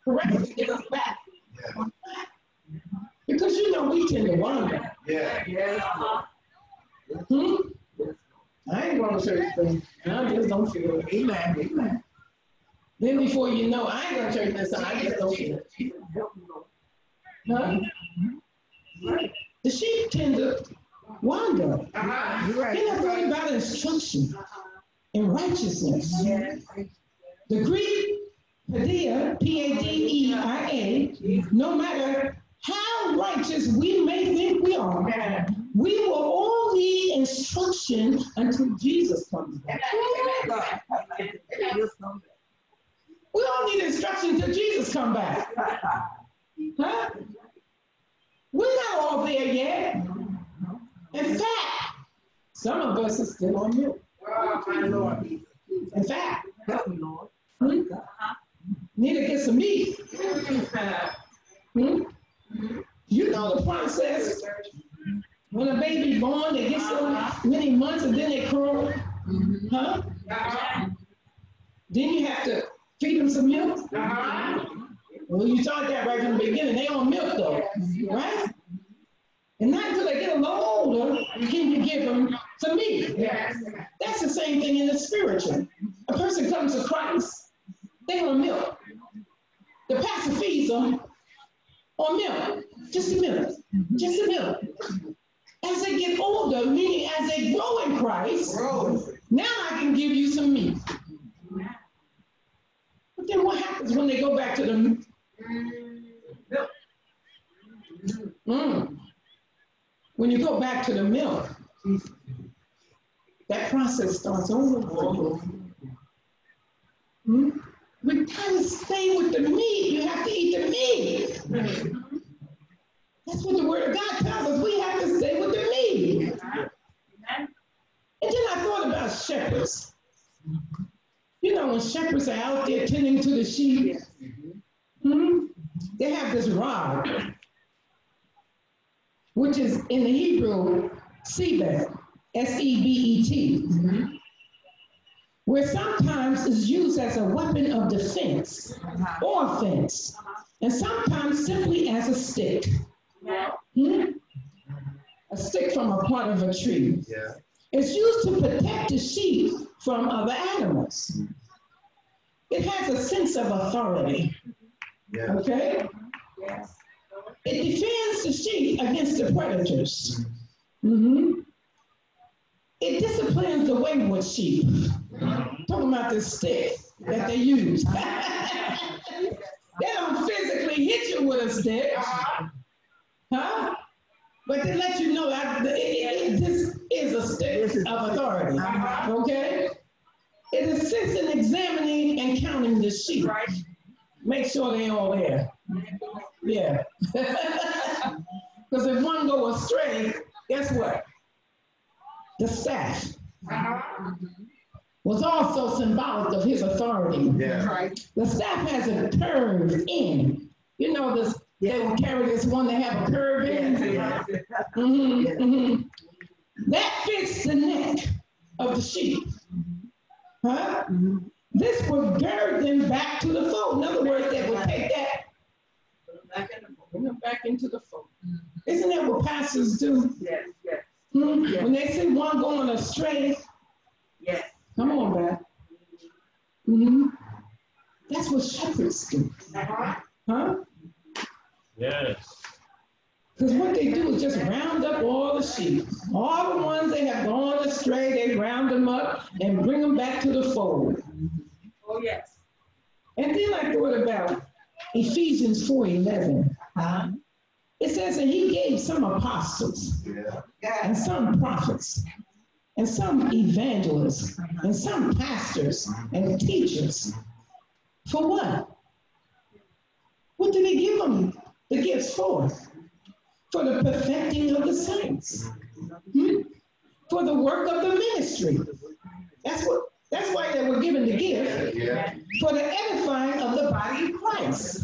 correct to get us back. Yeah. Because you know we tend to wander. Yeah. Yeah. I ain't going to church, but I just don't feel it. Amen. Amen. Then before you know, I ain't going to church this time. I just don't feel it. Huh? Right. The sheep tend to wander. Right. They're not worried about instruction and righteousness. The Greek Padea, P-A-D-E-I-A, no matter how righteous we may think we are, we will all need instruction until Jesus comes back. We all need instruction until Jesus comes back. Huh? We're not all there yet. In fact, some of us are still on milk. In fact, need to get some meat. You know the process. When a baby born, they get so many months and then they crawl. Huh? Then you have to feed them some milk. Well, you taught that right from the beginning. They on milk though, right? And not until they get a little older can you give them some meat. That's the same thing in the spiritual. A person comes to Christ, they on milk. The pastor feeds them on milk, just a milk, just a milk. As they get older, meaning as they grow in Christ, now I can give you some meat. But then what happens when they go back to the milk? When you go back to the milk, that process starts over. We gotta stay with the meat. You have to eat the meat. That's what the Word of God tells us. We have to stay with the meat. And then I thought about shepherds. You know, when shepherds are out there tending to the sheep, they have this rod, which is in the Hebrew, sebet, S-E-B-E-T, where sometimes is used as a weapon of defense or offense, and sometimes simply as a stick. A stick from a part of a tree. It's used to protect the sheep from other animals. It has a sense of authority. Okay? It defends the sheep against the predators. It disciplines the wayward sheep. Talking about this stick that they use. They don't physically hit you with a stick. Huh? But they let you know that this is a stick of authority. Okay? It assists in examining and counting the sheep. Make sure they're all there. Yeah. Because if one go astray, guess what? The staff was also symbolic of his authority. The staff has a curved end. You know this. They will carry this one that have a curve in. That fits the neck of the sheep. Huh? This would gird them back to the fold. In other words, they would take that, bring them back into the fold. Isn't that what pastors do? When they see one going astray, come on back. That's what shepherds do. Huh? Yes. Because what they do is just round up all the sheep. All the ones that have gone astray, they round them up and bring them back to the fold. And then I thought about Ephesians 4:11. It says that he gave some apostles and some prophets and some evangelists and some pastors and teachers. For what? What did he give them the gifts for? For the perfecting of the saints. For the work of the ministry. That's why they were given the gift. For the edifying of the body of Christ.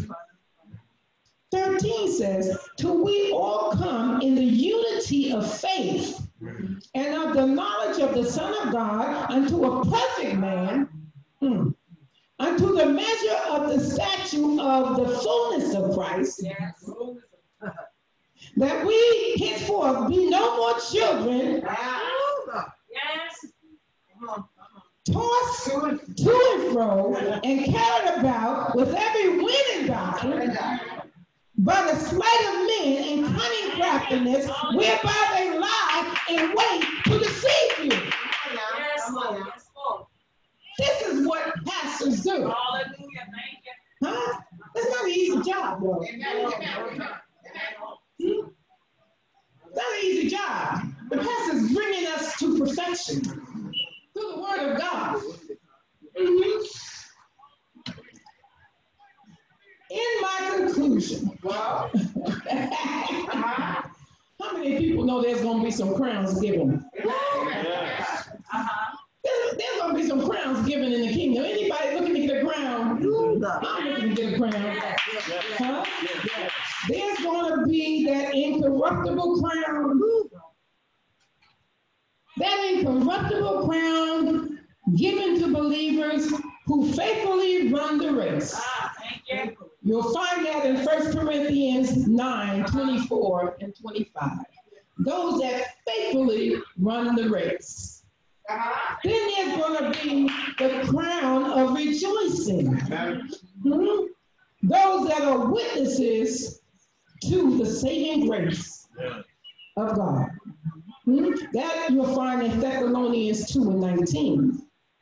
13 says, till we all come in the unity of faith and of the knowledge of the Son of God unto a perfect man, unto the measure of the stature of the fullness of Christ, Yes. that we henceforth be no more children, Yes. tossed to and fro and carried about with every wind and doctrine, by the sleight of men and cunning craftiness, whereby they lie in wait to deceive you. Yes, Lord. Yes, Lord. This is what pastors do. Hallelujah. Thank you. Huh? It's not an easy job, bro. It's not an easy job. The pastor's bringing us to perfection through the word of God. In my conclusion, how many people know there's going to be some crowns given? Yes. There's going to be some crowns given in the kingdom. Anybody looking to get a crown? I'm looking to get a crown. Huh? There's going to be that incorruptible crown. That incorruptible crown given to believers who faithfully run the race. Thank you. You'll find that in 1 Corinthians 9, 24 and 25. Those that faithfully run the race. Then there's going to be the crown of rejoicing. Those that are witnesses to the saving grace of God. That you'll find in Thessalonians 2 and 19.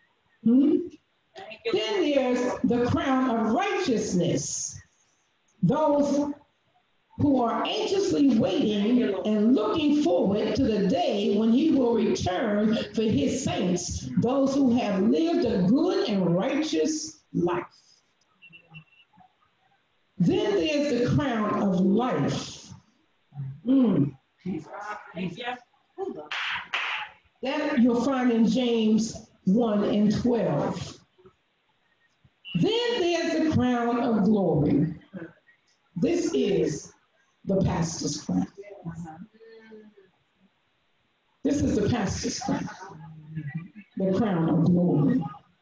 Then there's the crown of righteousness. Those who are anxiously waiting and looking forward to the day when he will return for his saints, those who have lived a good and righteous life. Then there's the crown of life. That you'll find in James 1 and 12. Then there's the crown of glory. This is the pastor's crown. This is the pastor's crown. The crown of glory.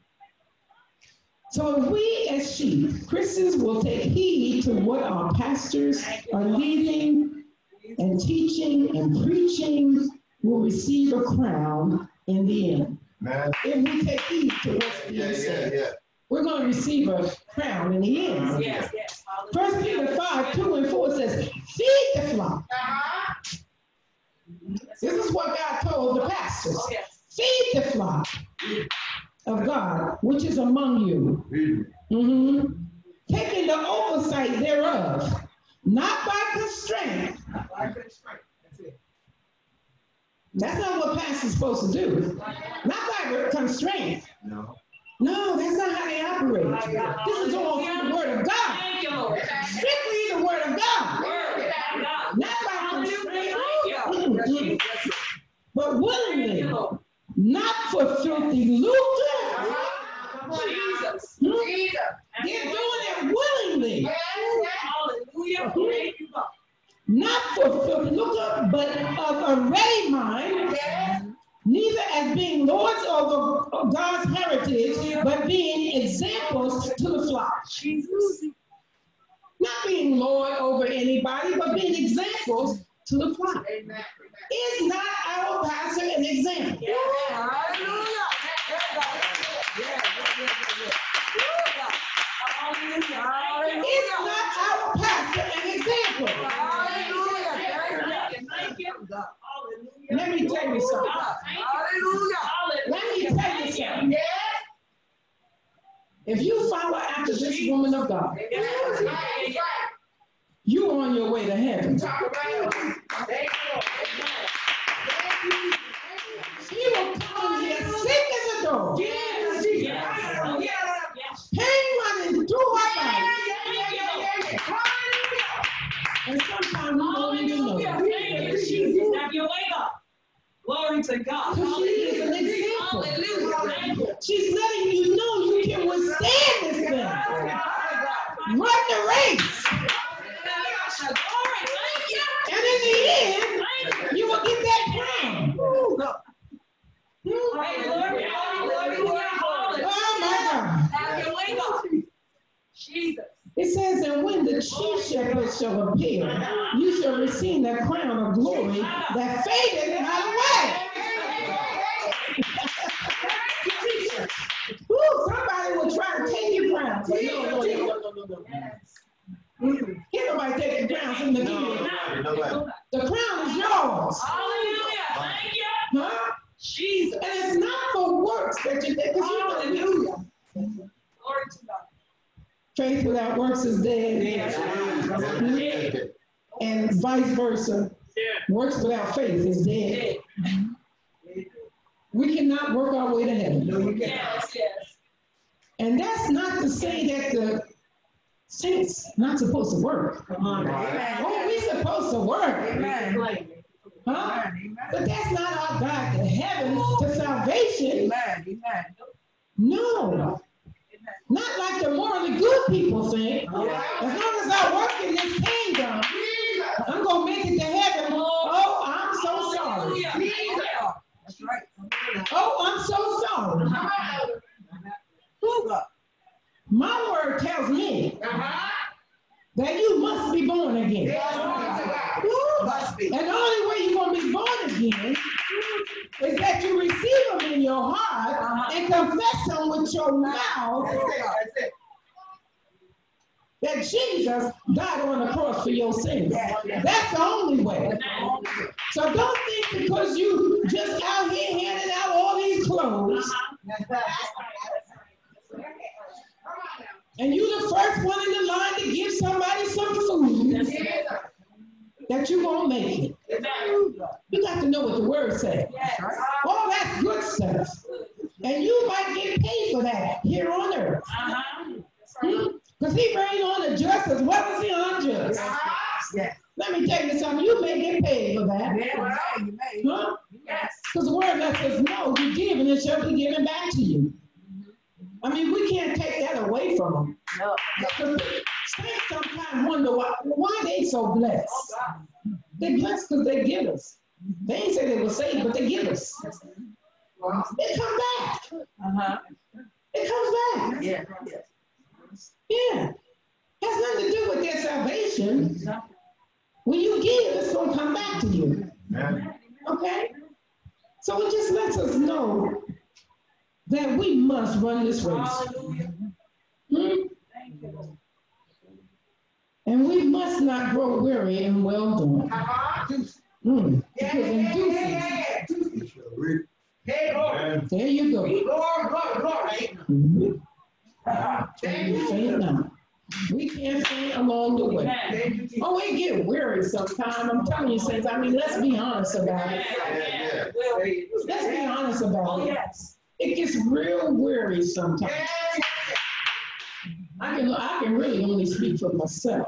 So if we as sheep, Christians, will take heed to what our pastors are leading and teaching and preaching, will receive a crown in the end. If we take heed to what's being said. We're going to receive a crown in the end. Yes, yes. 1 Peter 5, 2 and 4 says, feed the flock. This is what God told the pastors. Feed the flock of God, which is among you. Taking the oversight thereof, not by constraint. That's not what pastors are supposed to do. Not by constraint. No, that's not how they operate. This is all through the word of God. Strictly the word of God. Not by constraint, but willingly. Not for filthy lucre. They're doing it willingly. Not for filthy lucre, but of a ready mind. Neither as being lords over God's heritage, but being examples to the flock. Not being lord over anybody, but being examples to the flock. Is not our pastor an example? Is not our pastor an example? Let me tell you something. Let me tell you something. If you follow after this woman of God, you're on your way to heaven. She will come here sick as a dog. Pain running through her body. And sometimes we don't even know. Have you wake up? Glory to God. Because she is an example. She's letting you know you can withstand this thing. Run the race. And in the end, you will get that crown. Oh my God. says, and when the chief shepherd shall appear, you shall receive that crown of glory that fadeth not away. Woo, somebody will try to take your crown. Can't nobody take the crown from the king. The crown is yours. Hallelujah. Thank you. Huh? Jesus. And it's not for works that you think. Hallelujah. Glory to God. Faith without works is dead. And vice versa. Works without faith is dead. We cannot work our way to heaven. No, you can't. Yes, yes. And that's not to say that the saints not supposed to work. Come on. Oh, we supposed to work. Amen. Huh? But that's not our guide to heaven, to salvation. Amen. No. Not like the morally good people think. As long as I work in this kingdom, I'm going to make it to heaven. Oh, I'm so sorry. That's right. Oh, I'm so sorry. My word tells me that you must be born again. And the only way you're going to be born again is that you receive them in your heart and confess them with your mouth that Jesus died on the cross for your sins. That's the only way. So don't think because you just out here handing out all these clothes and you the first one in the line to give somebody some food that you're going to make it. You got to know what the word says. All that's good stuff. And you might get paid for that here on earth. Because he reigned on the just as well as the unjust. Let me tell you something. You may get paid for that. Huh? Because the word lets us know you give and it shall be given back to you. I mean, we can't take that away from them. No. Saints sometimes wonder why they so blessed. They blessed because they give us. They ain't say they were saved, but they give us. They come back. It comes back. Yeah. Has nothing to do with their salvation. When you give, it's going to come back to you. Okay? So it just lets us know that we must run this race. And we must not grow weary in well doing. Because in due season. There you go. Faint not. We can't faint along the way. Oh, we get weary sometimes. I'm telling you, saints. I mean, let's be honest about it. Let's be honest about it. It gets real weary sometimes. I can really only speak for myself.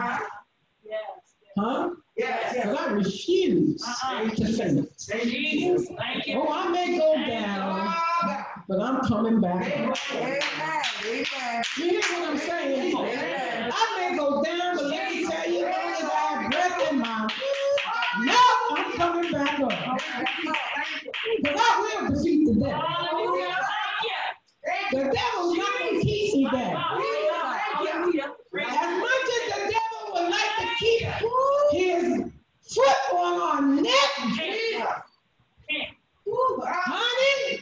Huh? Because I refuse to faint. Oh, I may go down, but I'm coming back. You hear what I'm saying? I may go down, but let me tell you, as long as I have breath in my I'm coming back up. Because I will defeat the devil. The devil's not going to keep me back. As much as the devil would like to keep his foot on our neck, honey,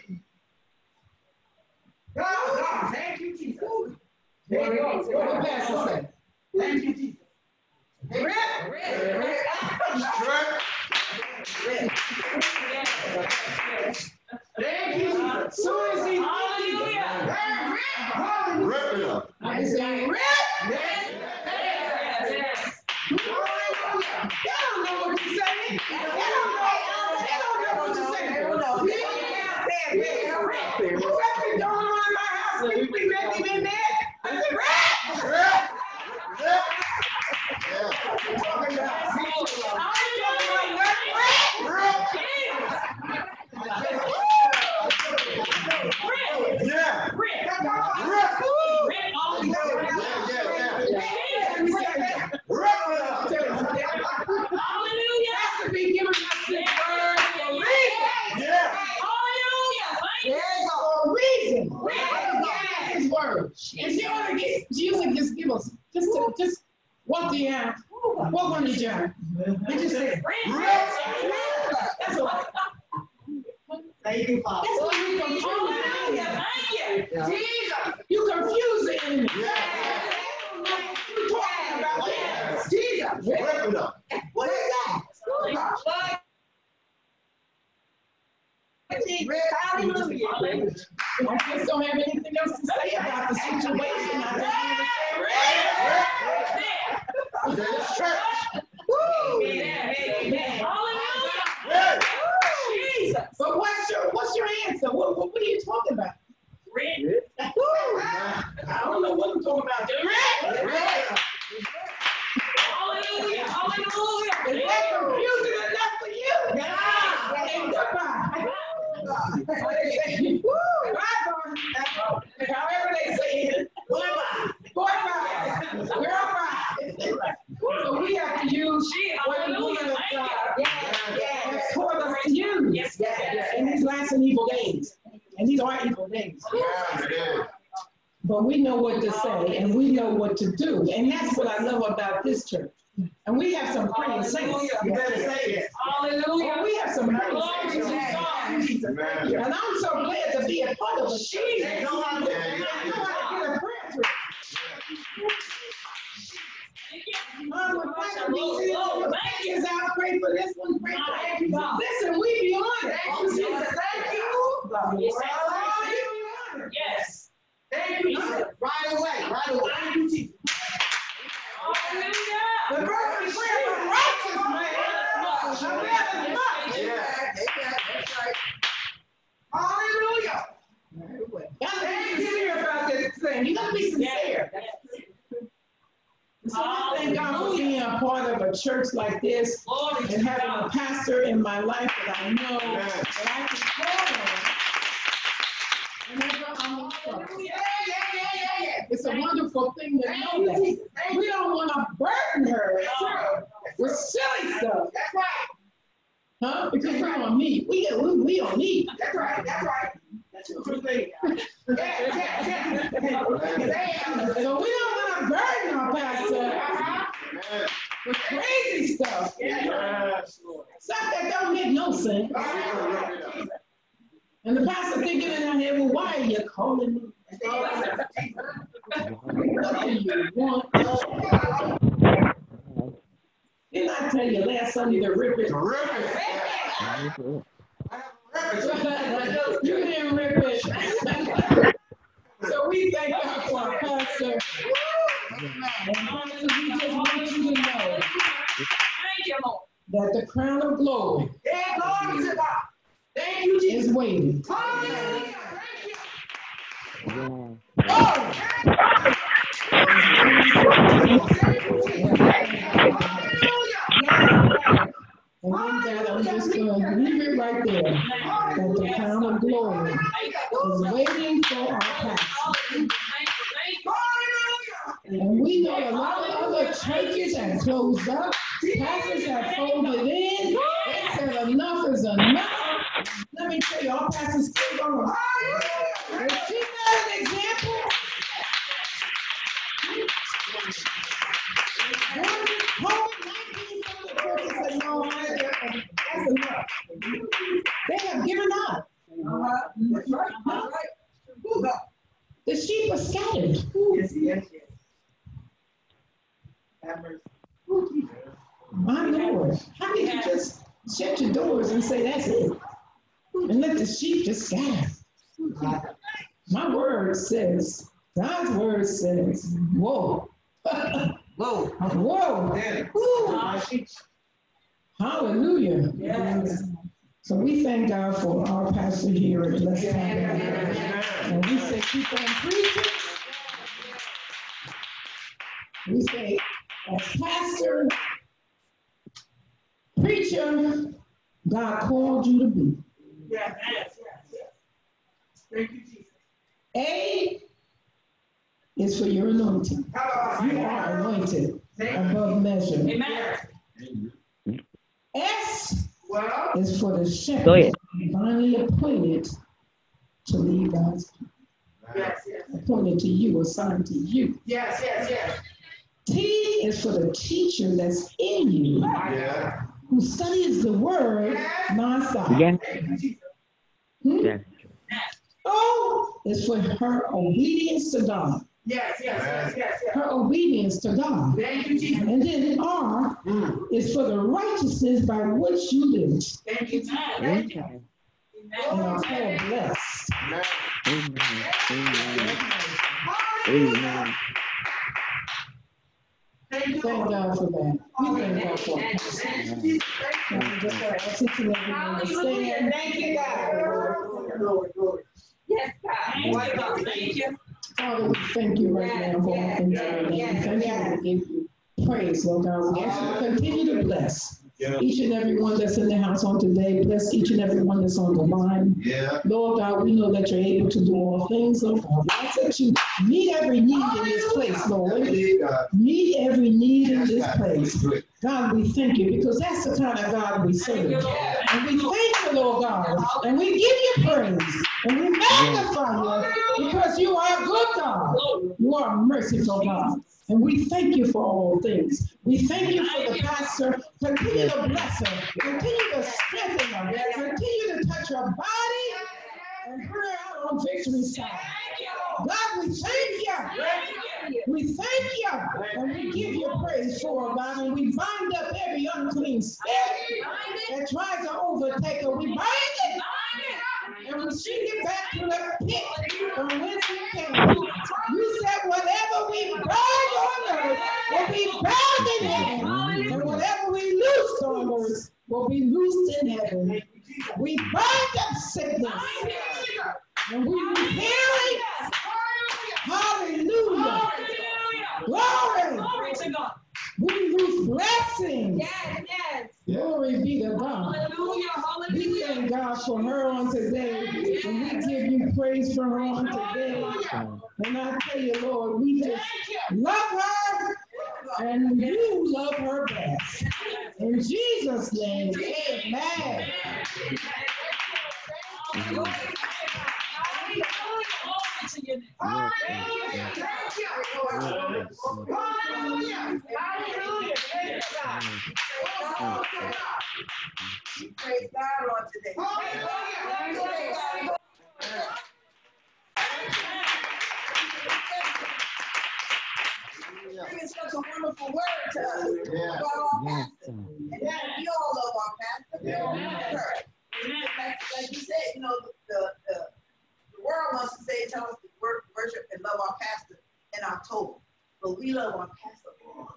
thank you, Jesus. What the pastor say? Thank you, Jesus. Thank you, Jesus. Soon as he rip it up. I just say rip. Y'all don't know what you're saying. Y'all don't know what you're saying. Who got me going on in my house? We ready to be mad? I said rip. Yeah. What the hell? What one did you have? Did you say That's what. Thank you, Father. That's what you confuse. Hallelujah. Thank you. Jesus, you confuse the enemy. You talking about Jesus. Rip it up. What is that? Hallelujah. I just don't have anything else to say about the situation. This church. Amen. Amen. Hallelujah. Jesus. But what's your answer? What are you talking about? Red. I don't know what I'm talking about. Hallelujah. Hallelujah. Is that confusing enough for you? Yeah. And goodbye. However they say it. Goodbye. Goodbye. So we have to use what the word of God has taught us to use. Yes. In these last and evil days. And these are evil days. But we know what to say and we know what to do. And that's what I love about this church. And we have some praying saints. You better say it. Hallelujah. We have some praying Glory to saints. God. And I'm so glad to be a part of a church. They know how to I know how to get a prayer through. Pray for this one, pray for that. Listen, we be on it. Thank you, Jesus. Thank you. Yes. Thank you, Jesus. Right away. Thank you, Jesus. Hallelujah. The fervent prayer of a righteous man availeth much. That's right. Hallelujah. Gotta be sincere about this thing. You gotta be sincere. So I thank God for being a part of a church like this and having a pastor in my life that I know that I can call on whenever I'm in trouble. It's a wonderful thing to know that. We don't want to burden her with silly stuff. That's right. Huh? Because we don't need. We don't need. That's right. That's a good thing. So we don't want to burden our pastor with crazy stuff. Stuff that don't make no sense. And the pastor thinking in her head, well, why are you calling me? What do you want? Didn't I tell you last Sunday to rip it? You didn't rip it. So we thank God for our pastor. And we just want you to know Thank you, Lord. that the crown of glory is waiting. And with that, I'm just going to leave it right there. That the crown of glory is waiting for our pastor. And we know a lot of other churches have closed up. Pastors have folded in. They said enough is enough. Let me tell you, our pastors still going. Is she not an example? COVID-19 from the churches said, no, that's enough. They have given up. That's right. The sheep are scattered. Yes. My Lord, how did you just shut your doors and say that's it? And let the sheep just scatter? My word says, God's word says, whoa. Whoa. Hallelujah. Yes. So we thank God for our pastor here at Blessed Tabernacle. And we say, keep on preaching. We say, as pastor, preacher, God called you to be. Yes. Thank you, Jesus. A is for your anointing. You are anointed above measure. Amen. S Well, is for the shepherd divinely appointed to lead God's people. yes. Appointed to you, assigned to you. Yes. T is for the teacher that's in you, Yeah. who studies the word nonstop. Yes. Hmm? Yes. O is for her obedience to God. Yes, yes, yes, yes, yes. Her obedience to God. Thank you, Jesus. And then R is for the righteousness by which you live. Thank you, Jesus. Thank you. Amen. And are called blessed. Amen. Amen. Amen. Thank you. Thank God for that. We thank God for it. Thank you. And just ask each and every one to stand. Thank you, God. Glory, glory. Yes, God. Thank you, Lord. Thank you. Father, we thank you right now for all things. We thank you and give you praise, Lord God. We ask you to continue to bless each and every one that's in the house on today. Bless each and every one that's on the line. Yeah. Lord God, we know that you're able to do all things, Lord God. We ask that you meet every need in this place, Lord. Meet every need in this place. God, we thank you because that's the kind of God we serve. And we thank you, Lord God. And we give you praise. And we magnify you because you are a good God. You are a merciful God. And we thank you for all things. We thank you for the pastor. Continue to bless her. Continue to strengthen her. Continue to touch her body and put her out on victory's side. God, we thank you. We thank you. And we give you praise for her, God. And we bind up every unclean spirit that tries to overtake her. We bind it. And we send it back to the pit from whence it came. You said whatever we bind on earth will be bound in heaven. And whatever we loose on earth will be loosed in heaven. We bind up sickness. And we healing. Hallelujah. Glory. Glory to God. We lose blessings. Yes, yes. Glory be to God. Hallelujah. We Hallelujah. thank God for her on today. And we give you praise for her on today. And I tell you, Lord, we just love her. And you love her best. In Jesus' name, amen. Praise God on today. Bringing such a wonderful word to us about our pastor. And that we all love our pastor. We all love her. Like you said, you know, the world wants to say, tell us to worship and love our pastor in October. But we love our pastor all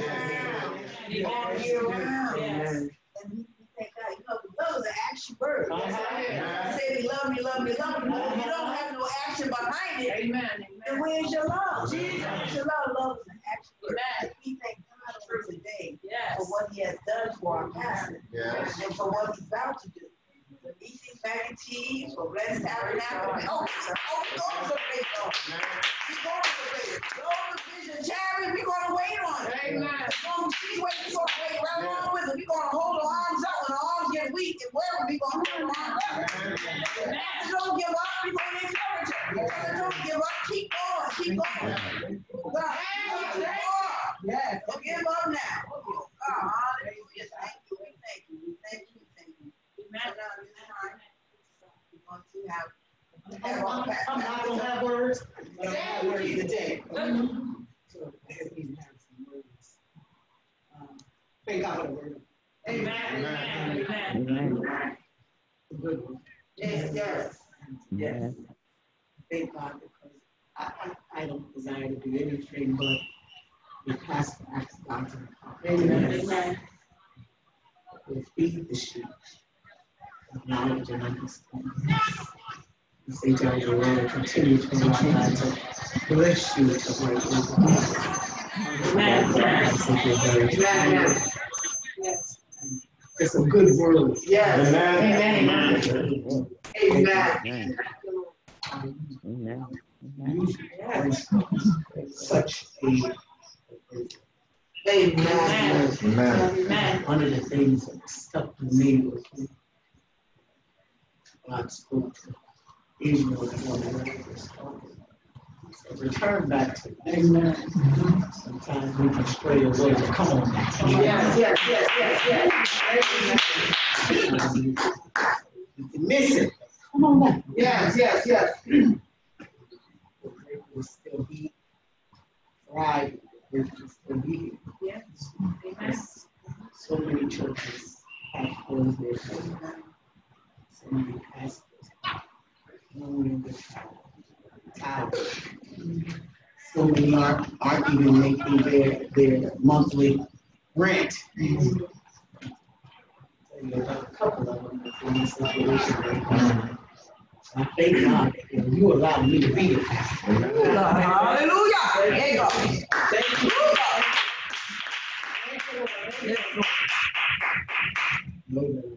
year round. And we thank God. You know, the love is an action word. You say we love you, love you, love you. But if you don't have no action behind it, then where's your love? Where's your love? Love is an action word. We thank God for today for what he has done for our pastor and for what he's about to do. The meeting, Maggie T, for Blessed Tabernacle. Oh, those are great. We're going to wait. Those Vision Charity, we're going to wait on it. Amen. She's waiting, we're going to wait right along with her. We're going to hold her arms up when her arms get weak. And wherever we're going to hold her arms up. Don't give up. We're going to encourage her. Don't give up. Keep going. Keep going. God, keep going. Yes. Don't give up now. God, hallelujah. Thank you. We thank you. We thank you. We thank you. Amen. I'm not going to have words, but I have words today. So, I guess we have some words. Thank God for the word. Amen. Amen. Good one. Yes. Thank God, because I don't desire to do anything but be pastor asks God to help. Amen. To feed the sheep. Knowledge and understanding. And say, tell the Lord, continue to allow God to bless you to work with God. Amen. Yes. It's a good word. Yes. Amen. Amen. Such a Amen. One of the things that stuck to me was God spoke to Israel before the word was spoken. Return back to it. Amen. Sometimes we can stray away. Come on now. Yes. You can miss it. Come on back. Yes. We'll still be right. We'll still be. Yes. Amen. So many churches have closed their doors. So many pastors moving the tower. So many aren't even making their monthly rent. Tell you about a couple of them that's in this situation right now. I thank God that you allowed me to be a pastor. Hallelujah. There you go. Thank you. Know that